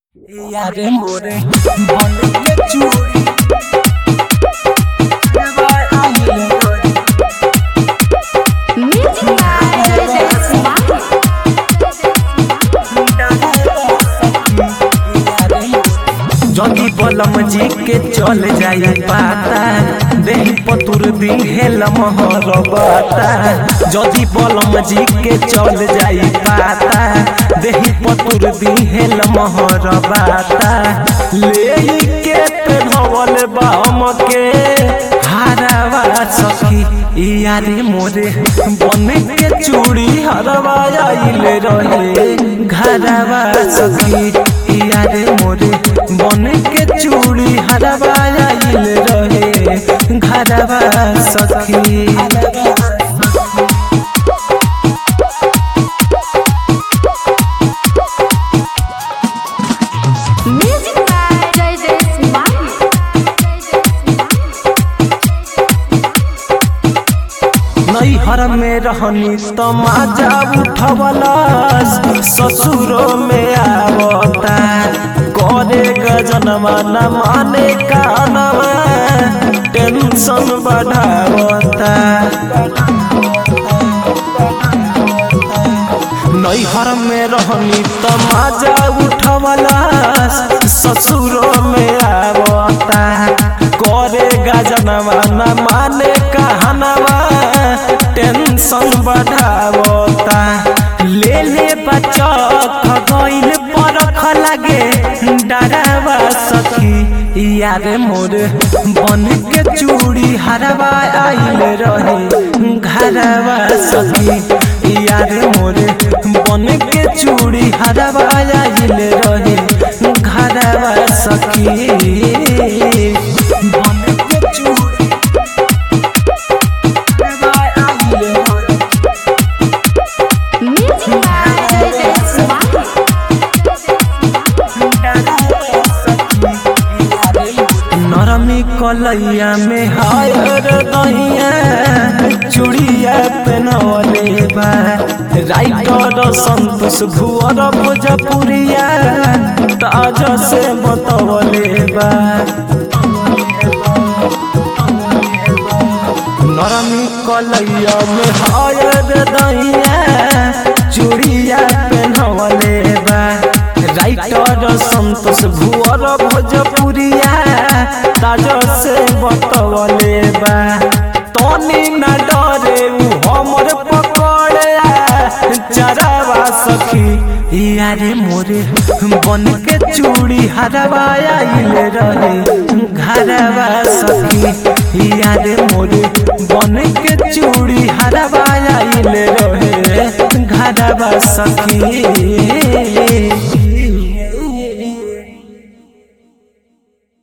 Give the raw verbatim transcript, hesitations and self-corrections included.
यारे मोरे बन के चूड़ी जदी बलम जी के चल जाए पाता देही पतुर दी हेल महर बाता जदी बलम जी के चल जाए पाता देही पतुर दी हेल महर बाता ले के पेनवल बाम के हारावा सखी यारे मोरे बन के चूड़ी हरवा आइले रहे घरवा सखी यारे मोरे बन के चूड़ी हरवा आइले रहे घरवा सखी नैहर में रहनी तमाजा उठवलस ससुरो में आवता करे गजनवा न माने कानवा टेंशन बढ़ावता नैहर में रहनी तमाजा उठवलस ससुरो में आवता करे गजनवा न माने कहनवा टेंशन बढ़ावता ले ले बच्चा खगइल परख लगे डरावा सखी यारे मोरे बन के चूड़ी हरवा आइल रहे घरवा सखी यारे मोरे बन के चूड़ी हरवा आइल रहे घरवा सखी बन के चूड़ी नरमी कलैया में हायर दहिया चूड़िया पेनवले बा राइटर संतोष भुवर भोजपुरिया ताज से बतवले बा नरमी कलैया में हायर दहिया चूड़िया पेनवले बा राइटर संतोष भुवर भोजपुरिया ताज से बतवले बा तनी न डरे हमर पकड़े चरावा सखी यारे मोरे बन के चूड़ी हरवा आइल रहे घरवा सखी यारे मोरे बन के चूड़ी हरवा आइल रहे घरवा सखी।